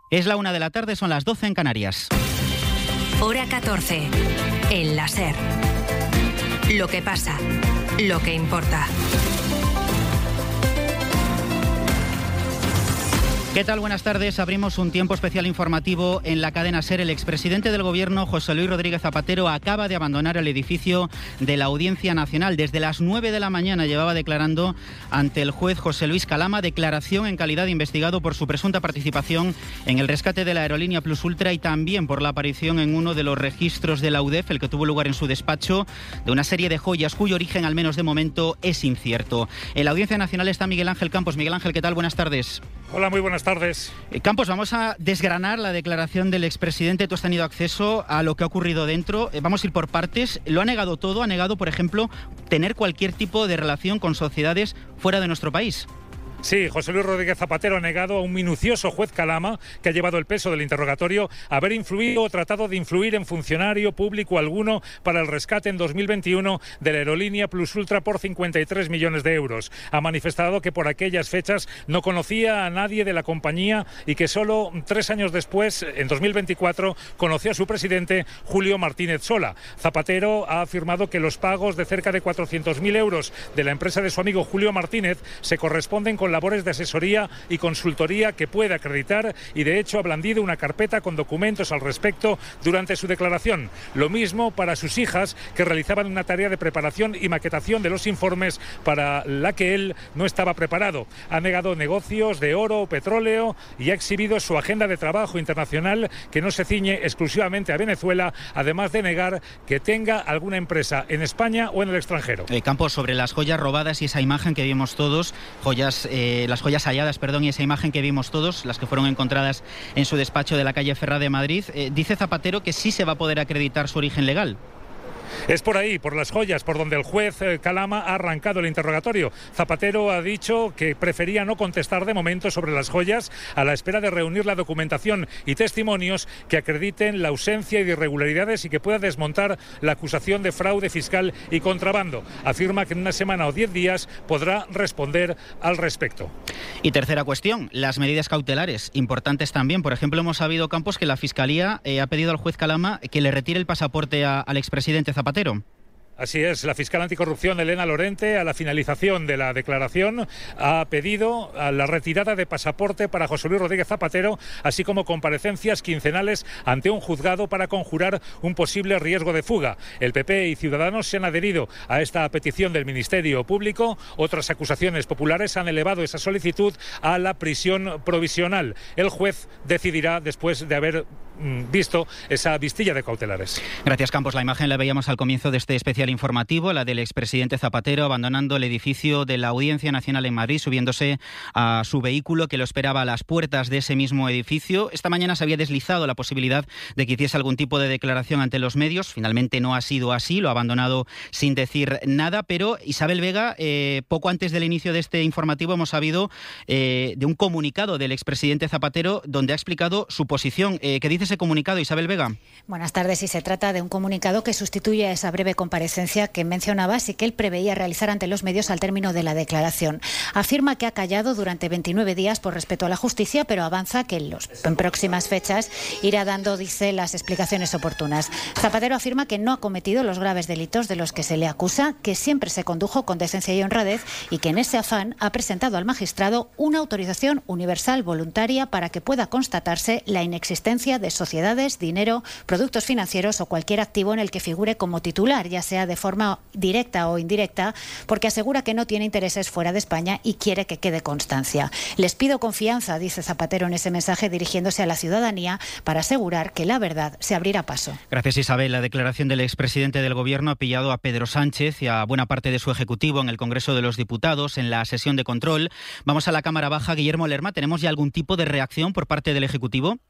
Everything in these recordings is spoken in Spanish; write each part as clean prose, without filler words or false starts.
Es la 1 de la tarde, son las 12 en Canarias. Hora 14. El la SER. Lo que pasa, lo que importa. ¿Qué tal? Buenas tardes. Abrimos un tiempo especial informativo en la cadena SER. El expresidente del Gobierno, José Luis Rodríguez Zapatero, acaba de abandonar el edificio de la Audiencia Nacional. Desde las 9 de la mañana llevaba declarando ante el juez José Luis Calama, declaración en calidad de investigado por su presunta participación en el rescate de la aerolínea Plus Ultra y también por la aparición en uno de los registros de la UDEF, el que tuvo lugar en su despacho, de una serie de joyas cuyo origen, al menos de momento, es incierto. En la Audiencia Nacional está Miguel Ángel Campos. Miguel Ángel, ¿qué tal? Buenas tardes. Hola, muy buenas tardes. Campos, vamos a desgranar la declaración del expresidente. Tú has tenido acceso a lo que ha ocurrido dentro. Vamos a ir por partes. Lo ha negado todo. Ha negado, por ejemplo, tener cualquier tipo de relación con sociedades fuera de nuestro país. Sí, José Luis Rodríguez Zapatero ha negado a un minucioso juez Calama, que ha llevado el peso del interrogatorio, haber influido o tratado de influir en funcionario público alguno para el rescate en 2021 de la aerolínea Plus Ultra por 53 millones de euros. Ha manifestado que por aquellas fechas no conocía a nadie de la compañía y que solo 3 años después, en 2024, conoció a su presidente, Julio Martínez Sola. Zapatero ha afirmado que los pagos de cerca de 400.000 euros de la empresa de su amigo Julio Martínez se corresponden con labores de asesoría y consultoría que puede acreditar y de hecho ha blandido una carpeta con documentos al respecto durante su declaración. Lo mismo para sus hijas, que realizaban una tarea de preparación y maquetación de los informes para la que él no estaba preparado. Ha negado negocios de oro o petróleo y ha exhibido su agenda de trabajo internacional que no se ciñe exclusivamente a Venezuela, además de negar que tenga alguna empresa en España o en el extranjero. Campos, sobre las joyas robadas y esa imagen que vimos todos, las joyas halladas, y esa imagen que vimos todos, las que fueron encontradas en su despacho de la calle Ferrá de Madrid, dice Zapatero que sí se va a poder acreditar su origen legal. Es por ahí, por las joyas, por donde el juez Calama ha arrancado el interrogatorio. Zapatero ha dicho que prefería no contestar de momento sobre las joyas, a la espera de reunir la documentación y testimonios que acrediten la ausencia de irregularidades y que pueda desmontar la acusación de fraude fiscal y contrabando. Afirma que en una semana o 10 días podrá responder al respecto. Y tercera cuestión, las medidas cautelares, importantes también. Por ejemplo, hemos sabido, Campos, que la Fiscalía ha pedido al juez Calama que le retire el pasaporte al expresidente Zapatero. Así es, la fiscal anticorrupción Elena Lorente, a la finalización de la declaración, ha pedido la retirada de pasaporte para José Luis Rodríguez Zapatero, así como comparecencias quincenales ante un juzgado para conjurar un posible riesgo de fuga. El PP y Ciudadanos se han adherido a esta petición del Ministerio Público. Otras acusaciones populares han elevado esa solicitud a la prisión provisional. El juez decidirá después de haber visto esa vistilla de cautelares. Gracias, Campos. La imagen la veíamos al comienzo de este especial informativo, la del expresidente Zapatero abandonando el edificio de la Audiencia Nacional en Madrid, subiéndose a su vehículo que lo esperaba a las puertas de ese mismo edificio. Esta mañana se había deslizado la posibilidad de que hiciese algún tipo de declaración ante los medios. Finalmente no ha sido así, lo ha abandonado sin decir nada, pero Isabel Vega, poco antes del inicio de este informativo hemos sabido de un comunicado del expresidente Zapatero donde ha explicado su posición. ¿Qué dice ese comunicado, Isabel Vega? Buenas tardes. Y se trata de un comunicado que sustituye a esa breve comparecencia que mencionabas y que él preveía realizar ante los medios al término de la declaración. Afirma que ha callado durante 29 días por respeto a la justicia, pero avanza que en próximas fechas irá dando, dice, las explicaciones oportunas. Zapatero afirma que no ha cometido los graves delitos de los que se le acusa, que siempre se condujo con decencia y honradez y que en ese afán ha presentado al magistrado una autorización universal voluntaria para que pueda constatarse la inexistencia de sociedades, dinero, productos financieros o cualquier activo en el que figure como titular, ya sea de forma directa o indirecta, porque asegura que no tiene intereses fuera de España y quiere que quede constancia. Les pido confianza, dice Zapatero en ese mensaje dirigiéndose a la ciudadanía, para asegurar que la verdad se abrirá paso. Gracias, Isabel. La declaración del expresidente del Gobierno ha pillado a Pedro Sánchez y a buena parte de su Ejecutivo en el Congreso de los Diputados, en la sesión de control. Vamos a la Cámara Baja. Guillermo Lerma, ¿tenemos ya algún tipo de reacción por parte del Ejecutivo?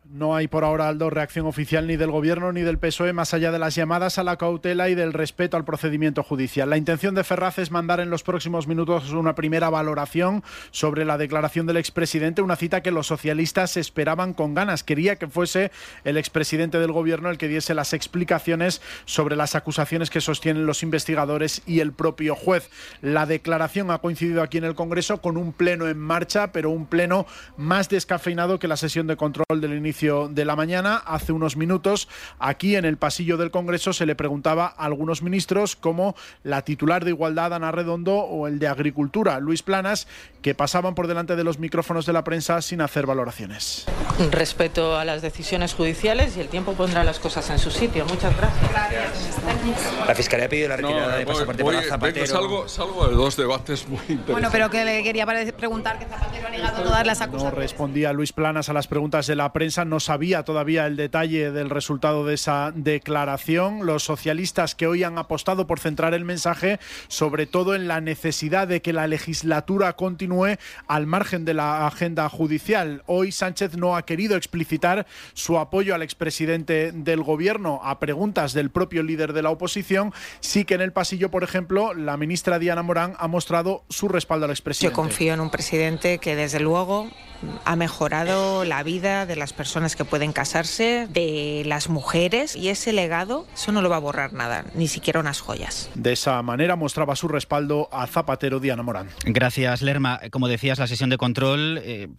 No hay por ahora, Aldo, reacción oficial ni del Gobierno ni del PSOE, más allá de las llamadas a la cautela y del respeto al procedimiento judicial. La intención de Ferraz es mandar en los próximos minutos una primera valoración sobre la declaración del expresidente, una cita que los socialistas esperaban con ganas. Quería que fuese el expresidente del Gobierno el que diese las explicaciones sobre las acusaciones que sostienen los investigadores y el propio juez. La declaración ha coincidido aquí en el Congreso con un pleno en marcha, pero un pleno más descafeinado que la sesión de control del inicio de la mañana. Hace unos minutos, aquí en el pasillo del Congreso, se le preguntaba a algunos ministros, como la titular de Igualdad, Ana Redondo, o el de Agricultura, Luis Planas, que pasaban por delante de los micrófonos de la prensa sin hacer valoraciones. Respeto a las decisiones judiciales y el tiempo pondrá las cosas en su sitio. Muchas gracias. La Fiscalía ha pedido la retirada de pasaporte para Zapatero. Salgo de dos debates muy interesantes. Bueno, pero que le quería preguntar que Zapatero ha negado todas las acusaciones. No respondía Luis Planas a las preguntas de la prensa, no sabía todavía el detalle del resultado de esa declaración. Los socialistas, que hoy han apostado por centrar el mensaje sobre todo en la necesidad de que la legislatura continúe al margen de la agenda judicial. Hoy Sánchez no ha querido explicitar su apoyo al expresidente del Gobierno a preguntas del propio líder de la oposición. Sí que en el pasillo, por ejemplo, la ministra Diana Morán ha mostrado su respaldo al expresidente. Yo confío en un presidente que desde luego ha mejorado la vida de las personas que pueden casarse, de las mujeres, y ese legado, eso no lo va a borrar nada, ni siquiera unas joyas. De esa manera mostraba su respaldo a Zapatero Diana Morán. Gracias, Lerma. Como decías, la sesión de control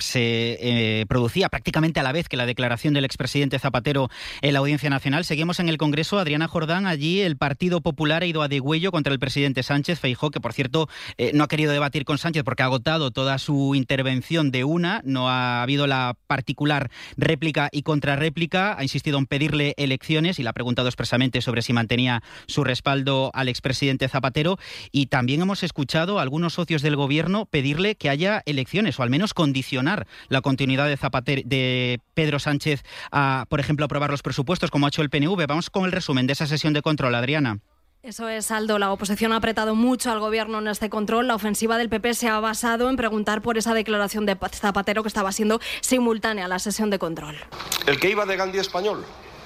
se producía prácticamente a la vez que la declaración del expresidente Zapatero en la Audiencia Nacional. Seguimos en el Congreso. Adriana Jordán, allí el Partido Popular ha ido a degüello contra el presidente Sánchez. Feijóo, que por cierto no ha querido debatir con Sánchez porque ha agotado toda su intervención de una. No ha habido la particular réplica y contrarréplica. Ha insistido en pedirle elecciones y le ha preguntado expresamente sobre si mantenía su respaldo al expresidente Zapatero. Y también hemos escuchado a algunos socios del Gobierno pedirle que haya elecciones, o al menos condicionar la continuidad de Pedro Sánchez a, por ejemplo, aprobar los presupuestos, como ha hecho el PNV. Vamos con el resumen de esa sesión de control, Adriana. Eso es, Aldo. La oposición ha apretado mucho al Gobierno en este control. La ofensiva del PP se ha basado en preguntar por esa declaración de Zapatero que estaba siendo simultánea a la sesión de control. El que iba de Gandhi español,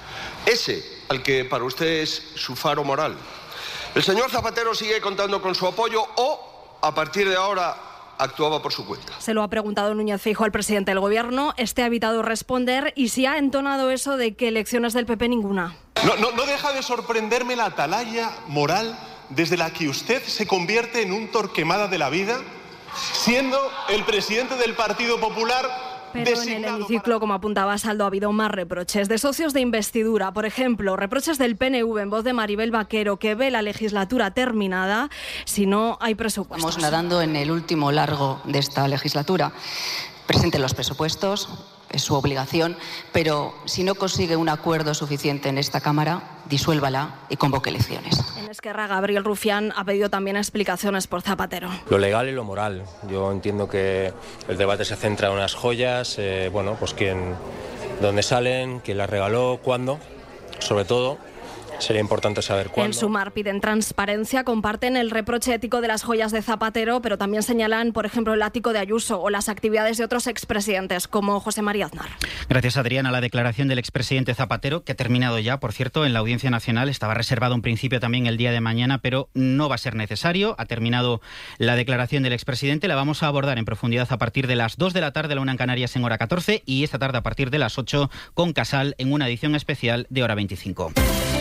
ese al que para usted es su faro moral. ¿El señor Zapatero sigue contando con su apoyo o, a partir de ahora, actuaba por su cuenta? Se lo ha preguntado Núñez Feijóo al presidente del Gobierno. Este ha evitado responder y sí ha entonado eso de que elecciones del PP ninguna. No deja de sorprenderme la atalaya moral desde la que usted se convierte en un Torquemada de la vida, siendo el presidente del Partido Popular. Pero en el hemiciclo, como apuntaba Aldo, ha habido más reproches de socios de investidura. Por ejemplo, reproches del PNV en voz de Maribel Vaquero, que ve la legislatura terminada si no hay presupuestos. Estamos nadando en el último largo de esta legislatura. Presenten los presupuestos, es su obligación, pero si no consigue un acuerdo suficiente en esta Cámara, disuélvala y convoque elecciones. En Esquerra, Gabriel Rufián ha pedido también explicaciones por Zapatero. Lo legal y lo moral. Yo entiendo que el debate se centra en unas joyas, pues dónde salen, quién las regaló, cuándo, sobre todo. Sería importante saber cuándo. En Sumar piden transparencia, comparten el reproche ético de las joyas de Zapatero, pero también señalan, por ejemplo, el ático de Ayuso o las actividades de otros expresidentes, como José María Aznar. Gracias, Adriana. La declaración del expresidente Zapatero, que ha terminado ya, por cierto, en la Audiencia Nacional, estaba reservado en principio también el día de mañana, pero no va a ser necesario. Ha terminado la declaración del expresidente. La vamos a abordar en profundidad a partir de las 2 de la tarde, la 1 en Canarias, en hora 14, y esta tarde a partir de las 8 con Casal en una edición especial de hora 25.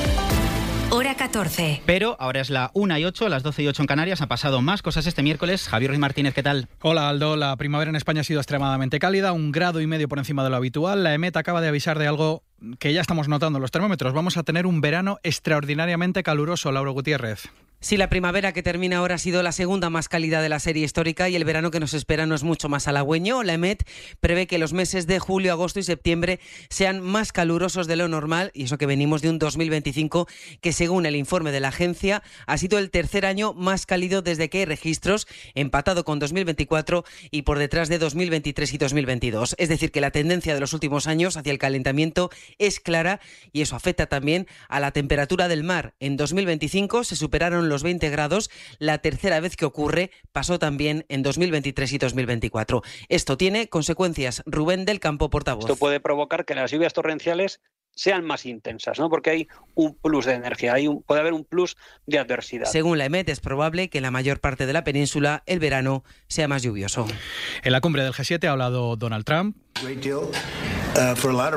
Hora 14. Pero ahora es la 1 y 8, a las 12 y 8 en Canarias. Han pasado más cosas este miércoles. Javier Ruiz Martínez, ¿qué tal? Hola, Aldo. La primavera en España ha sido extremadamente cálida, 1,5 grados por encima de lo habitual. La EMET acaba de avisar de algo que ya estamos notando en los termómetros. Vamos a tener un verano extraordinariamente caluroso, Laura Gutiérrez. Sí, la primavera que termina ahora ha sido la segunda más cálida de la serie histórica y el verano que nos espera no es mucho más halagüeño. La EMET prevé que los meses de julio, agosto y septiembre sean más calurosos de lo normal, y eso que venimos de un 2025 que, según el informe de la agencia, ha sido el tercer año más cálido desde que hay registros, empatado con 2024 y por detrás de 2023 y 2022. Es decir, que la tendencia de los últimos años hacia el calentamiento es clara y eso afecta también a la temperatura del mar. En 2025 se superaron los 20 grados, la tercera vez que ocurre, pasó también en 2023 y 2024. Esto tiene consecuencias. Rubén del Campo, portavoz. Esto puede provocar que las lluvias torrenciales sean más intensas, ¿no? Porque hay un plus de energía, puede haber un plus de adversidad. Según la EMET, es probable que en la mayor parte de la península el verano sea más lluvioso. En la cumbre del G7 ha hablado Donald Trump. Ha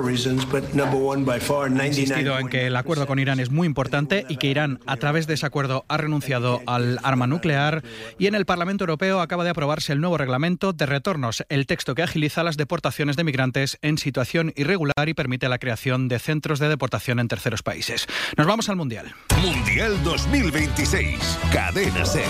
insistido en que el acuerdo con Irán es muy importante y que Irán, a través de ese acuerdo, ha renunciado al arma nuclear. Y en el Parlamento Europeo acaba de aprobarse el nuevo reglamento de retornos, el texto que agiliza las deportaciones de migrantes en situación irregular y permite la creación de centros de deportación en terceros países. Nos vamos al Mundial. Mundial 2026, Cadena SER.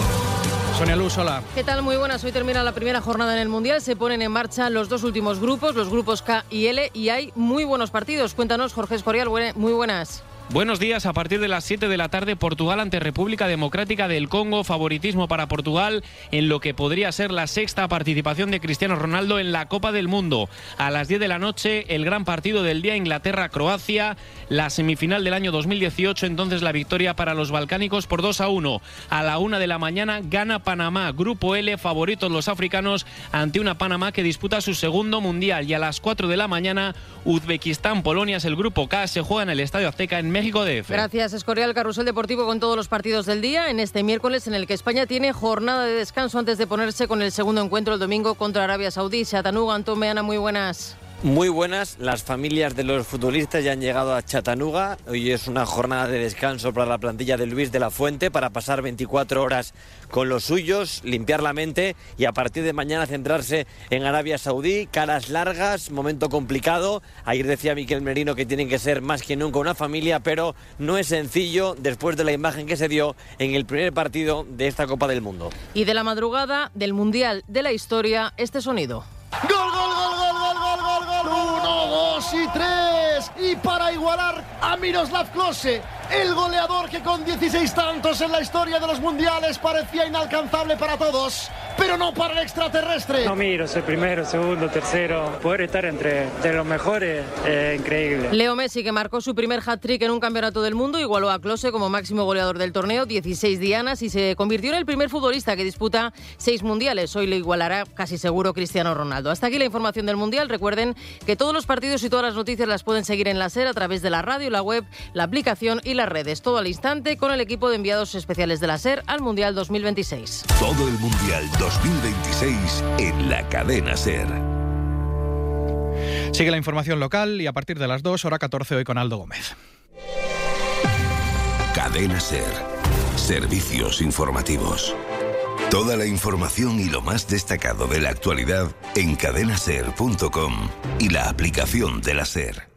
Sonia Luz, hola. ¿Qué tal? Muy buenas. Hoy termina la primera jornada en el Mundial. Se ponen en marcha los dos últimos grupos, los grupos K y L, y hay muy buenos partidos. Cuéntanos, Jorge Escorial, muy buenas. Buenos días. A partir de las 7 de la tarde, Portugal ante República Democrática del Congo. Favoritismo para Portugal en lo que podría ser la sexta participación de Cristiano Ronaldo en la Copa del Mundo. A las 10 de la noche, el gran partido del día, Inglaterra-Croacia. La semifinal del año 2018, entonces la victoria para los balcánicos por 2-1. A la 1 de la mañana, gana Panamá. Grupo L, favoritos los africanos ante una Panamá que disputa su segundo Mundial. Y a las 4 de la mañana, Uzbekistán-Polonia es el Grupo K. Se juega en el Estadio Azteca en México DF. Gracias, Escorial. Carrusel deportivo con todos los partidos del día en este miércoles en el que España tiene jornada de descanso antes de ponerse con el segundo encuentro el domingo contra Arabia Saudí. Chattanooga, Antón Meana, muy buenas. Muy buenas, las familias de los futbolistas ya han llegado a Chattanooga. Hoy es una jornada de descanso para la plantilla de Luis de la Fuente para pasar 24 horas con los suyos, limpiar la mente y a partir de mañana centrarse en Arabia Saudí. Caras largas, momento complicado. Ayer decía Miquel Merino que tienen que ser más que nunca una familia, pero no es sencillo después de la imagen que se dio en el primer partido de esta Copa del Mundo. Y de la madrugada del Mundial de la historia, este sonido. ¡Gol, gol, gol, gol, gol, gol, gol, gol! 1, 2 y 3. Y para igualar a Miroslav Klose, el goleador que con 16 tantos en la historia de los mundiales parecía inalcanzable para todos, pero no para el extraterrestre. No miro, soy primero, segundo, tercero. Poder estar entre los mejores es increíble. Leo Messi, que marcó su primer hat-trick en un campeonato del mundo, igualó a Klose como máximo goleador del torneo, 16 dianas, y se convirtió en el primer futbolista que disputa 6 mundiales. Hoy le igualará casi seguro Cristiano Ronaldo. Hasta aquí la información del Mundial. Recuerden que todos los partidos y todas las noticias las pueden seguir en la SER a través de la radio, la web, la aplicación y las redes. Todo al instante con el equipo de enviados especiales de la SER al Mundial 2026. Todo el Mundial 2026 en la cadena SER. Sigue la información local y a partir de las 2, hora 14, hoy con Aldo Gómez. Cadena SER. Servicios informativos. Toda la información y lo más destacado de la actualidad en cadenaser.com y la aplicación de la SER.